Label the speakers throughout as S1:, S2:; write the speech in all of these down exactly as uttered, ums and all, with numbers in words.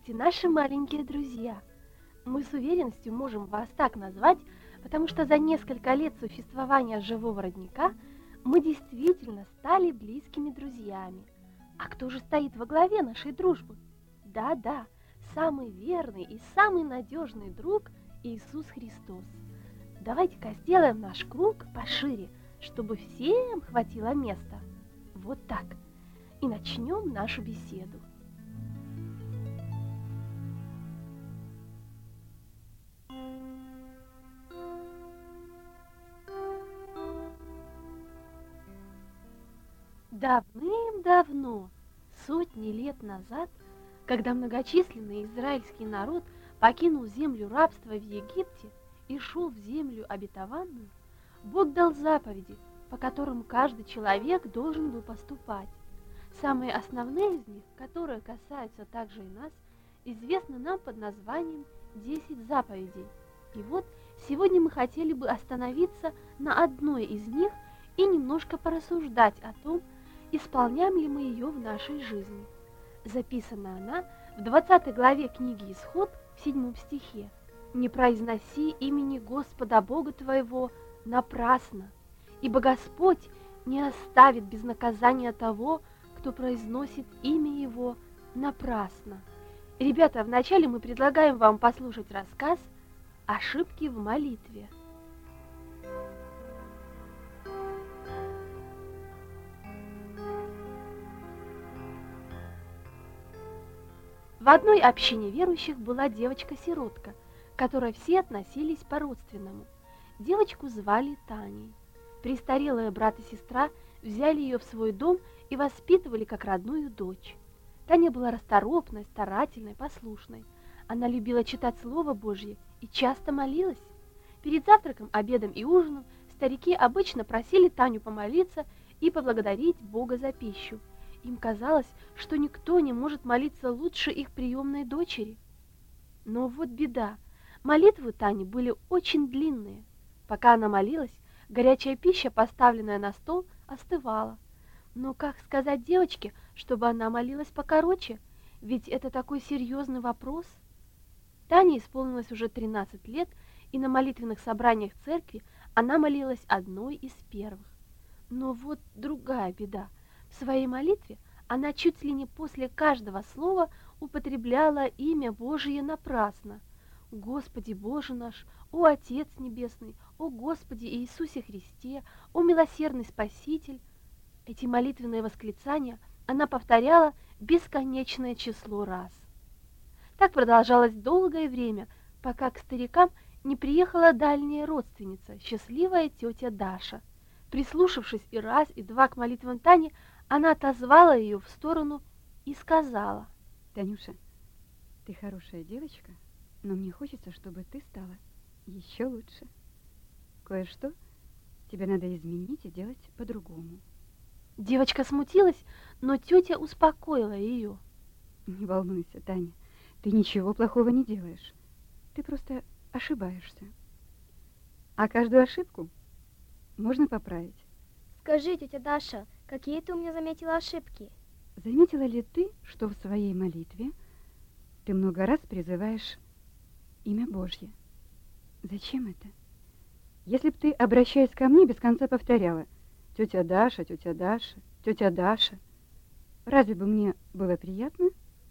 S1: Здравствуйте, наши маленькие друзья! Мы с уверенностью можем вас так назвать, потому что за несколько лет существования живого родника мы действительно стали близкими друзьями. А кто же стоит во главе нашей дружбы? Да-да, самый верный и самый надежный друг Иисус Христос. Давайте-ка сделаем наш круг пошире, чтобы всем хватило места. Вот так. И начнем нашу беседу. Давным-давно, сотни лет назад, когда многочисленный израильский народ покинул землю рабства в Египте и шел в землю обетованную, Бог дал заповеди, по которым каждый человек должен был поступать. Самые основные из них, которые касаются также и нас, известны нам под названием «Десять заповедей». И вот сегодня мы хотели бы остановиться на одной из них и немножко порассуждать о том, исполняем ли мы ее в нашей жизни. Записана она в двадцатой главе книги Исход в седьмом стихе. «Не произноси имени Господа Бога твоего напрасно, ибо Господь не оставит без наказания того, кто произносит имя Его напрасно». Ребята, вначале мы предлагаем вам послушать рассказ «Ошибки в молитве». В одной общине верующих была девочка-сиротка, к которой все относились по-родственному. Девочку звали Таней. Престарелые брат и сестра взяли ее в свой дом и воспитывали как родную дочь. Таня была расторопной, старательной, послушной. Она любила читать Слово Божье и часто молилась. Перед завтраком, обедом и ужином старики обычно просили Таню помолиться и поблагодарить Бога за пищу. Им казалось, что никто не может молиться лучше их приемной дочери. Но вот беда. Молитвы Тани были очень длинные. Пока она молилась, горячая пища, поставленная на стол, остывала. Но как сказать девочке, чтобы она молилась покороче? Ведь это такой серьезный вопрос. Тане исполнилось уже тринадцать лет, и на молитвенных собраниях церкви она молилась одной из первых. Но вот другая беда. В своей молитве она чуть ли не после каждого слова употребляла имя Божие напрасно. «Господи Боже наш, о Отец Небесный, о Господи Иисусе Христе, о милосердный Спаситель». Эти молитвенные восклицания она повторяла бесконечное число раз. Так продолжалось долгое время, пока к старикам не приехала дальняя родственница, счастливая тетя Даша. Прислушавшись и раз, и два к молитвам Тани, она отозвала ее в сторону и сказала:
S2: «Танюша, ты хорошая девочка, но мне хочется, чтобы ты стала еще лучше. Кое-что тебе надо изменить и делать по-другому».
S1: Девочка смутилась, но тетя успокоила ее.
S2: «Не волнуйся, Таня, ты ничего плохого не делаешь. Ты просто ошибаешься. А каждую ошибку можно поправить».
S3: Скажи, тетя Даша, какие ты у меня заметила ошибки?
S2: Заметила ли ты, что в своей молитве ты много раз призываешь имя Божье? Зачем это? Если бы ты, обращаясь ко мне, без конца повторяла: «Тетя Даша, тетя Даша, тетя Даша», разве бы мне было приятно?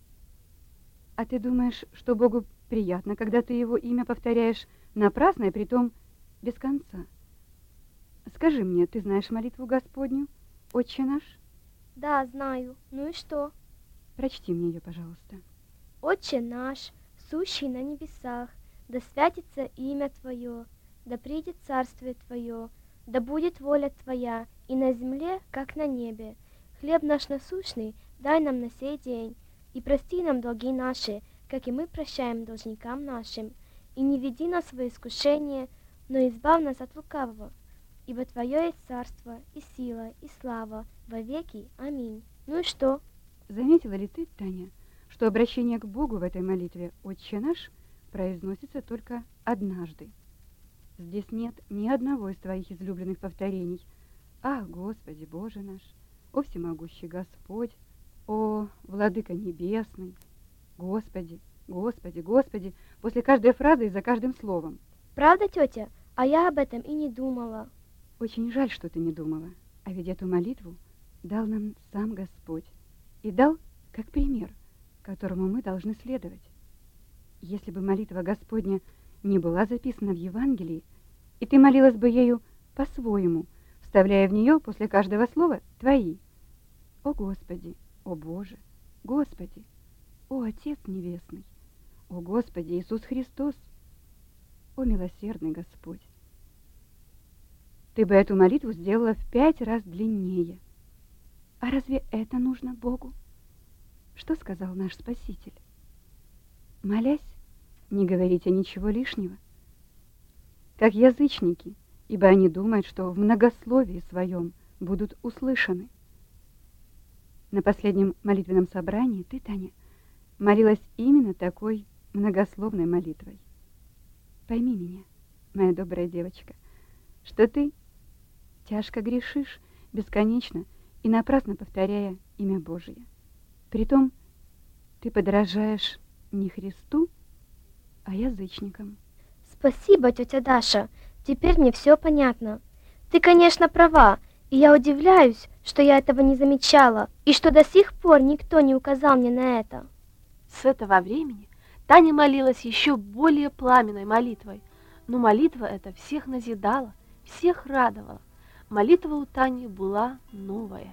S2: А ты думаешь, что Богу приятно, когда ты его имя повторяешь напрасно и притом без конца? Скажи мне, ты знаешь молитву Господню, Отче наш?
S3: Да, знаю. Ну и что?
S2: Прочти мне ее, пожалуйста.
S3: Отче наш, сущий на небесах, да святится имя Твое, да придет царствие Твое, да будет воля Твоя и на земле, как на небе. Хлеб наш насущный дай нам на сей день, и прости нам долги наши, как и мы прощаем должникам нашим. И не веди нас во искушение, но избавь нас от лукавого. Ибо Твое есть царство, и сила, и слава, во веки. Аминь. Ну и что?
S2: Заметила ли ты, Таня, что обращение к Богу в этой молитве «Отче наш» произносится только однажды? Здесь нет ни одного из твоих излюбленных повторений: «Ах, Господи, Боже наш! О всемогущий Господь! О, Владыка Небесный!» Господи, Господи, Господи, после каждой фразы и за каждым словом.
S3: Правда, тетя? А я об этом и не думала.
S2: Очень жаль, что ты не думала. А ведь эту молитву дал нам сам Господь. И дал как пример, которому мы должны следовать. Если бы молитва Господня не была записана в Евангелии, и ты молилась бы ею по-своему, вставляя в нее после каждого слова твои. О Господи, о Боже, Господи, о Отец Небесный, о Господи Иисус Христос, о милосердный Господь. Ты бы эту молитву сделала в пять раз длиннее. А разве это нужно Богу? Что сказал наш Спаситель? Молясь, не говорите ничего лишнего. Как язычники, ибо они думают, что в многословии своем будут услышаны. На последнем молитвенном собрании ты, Таня, молилась именно такой многословной молитвой. Пойми меня, моя добрая девочка, что ты тяжко грешишь, бесконечно и напрасно повторяя имя Божие. Притом ты подражаешь не Христу, а язычникам.
S3: Спасибо, тетя Даша. Теперь мне все понятно. Ты, конечно, права, и я удивляюсь, что я этого не замечала, и что до сих пор никто не указал мне на это.
S1: С этого времени Таня молилась еще более пламенной молитвой, но молитва эта всех назидала, всех радовала. Молитва у Тани была новая.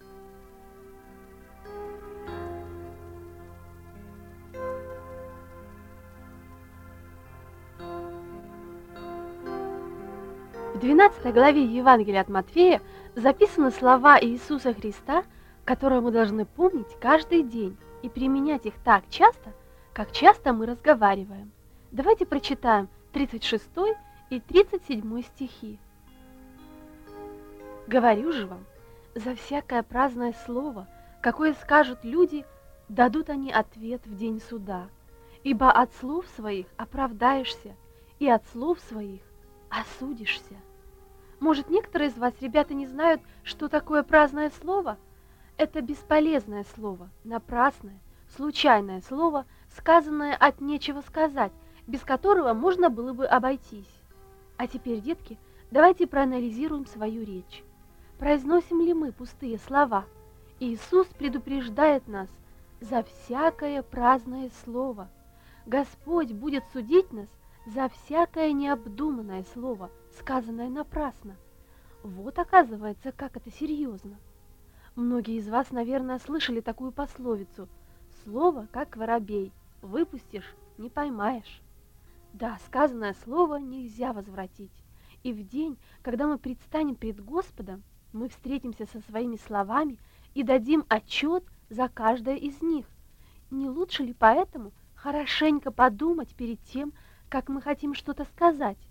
S1: В двенадцатой главе Евангелия от Матфея записаны слова Иисуса Христа, которые мы должны помнить каждый день и применять их так часто, как часто мы разговариваем. Давайте прочитаем тридцать шестой и тридцать седьмой стихи. «Говорю же вам, за всякое праздное слово, какое скажут люди, дадут они ответ в день суда, ибо от слов своих оправдаешься, и от слов своих осудишься». Может, некоторые из вас, ребята, не знают, что такое праздное слово? Это бесполезное слово, напрасное, случайное слово, сказанное от нечего сказать, без которого можно было бы обойтись. А теперь, детки, давайте проанализируем свою речь. Произносим ли мы пустые слова? Иисус предупреждает нас за всякое праздное слово. Господь будет судить нас за всякое необдуманное слово, сказанное напрасно. Вот, оказывается, как это серьезно. Многие из вас, наверное, слышали такую пословицу: «Слово, как воробей, выпустишь, не поймаешь». Да, сказанное слово нельзя возвратить. И в день, когда мы предстанем пред Господом, мы встретимся со своими словами и дадим отчет за каждое из них. Не лучше ли поэтому хорошенько подумать перед тем, как мы хотим что-то сказать?